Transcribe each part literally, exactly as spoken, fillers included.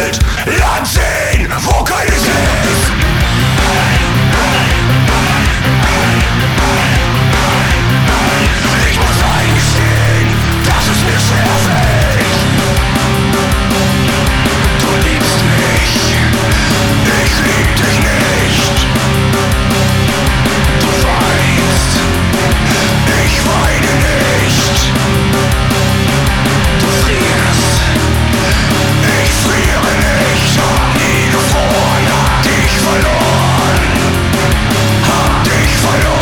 Welt. Land sehen, wo keines ist. Ich muss eingestehen, dass es mir schwerfällt. Du liebst mich, ich lieb dich nicht. Du weinst, ich weine nicht. Du frierst, ich friere nicht. Hab nie gefroren, hab dich verloren. Hab dich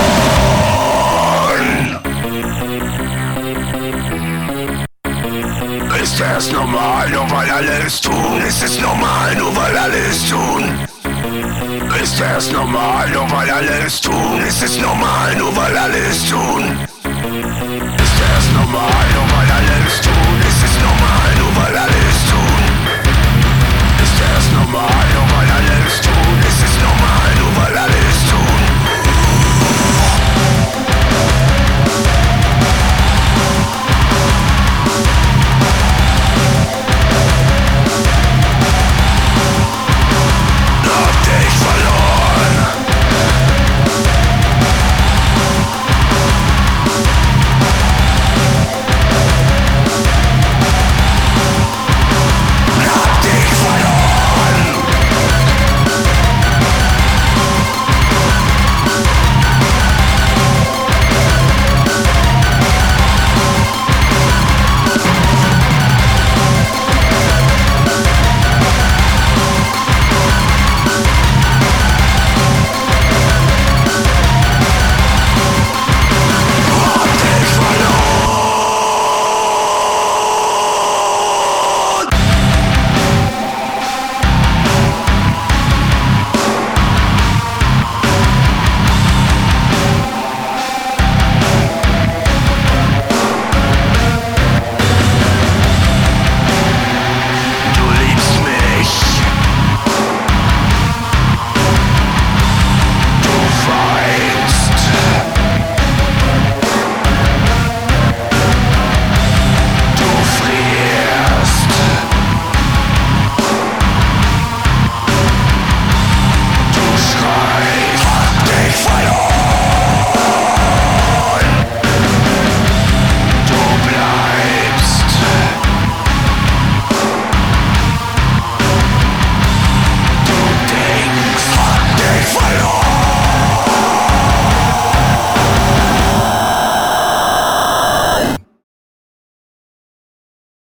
verloren. Ist es normal, nur weil alle es tun? Ist es normal, nur weil alle es tun? Ist es normal, nur weil alle es tun? Ist es normal, nur weil alle es tun? Ist es normal, nur weil alle es tun? Ist es normal, nur weil alle es tun?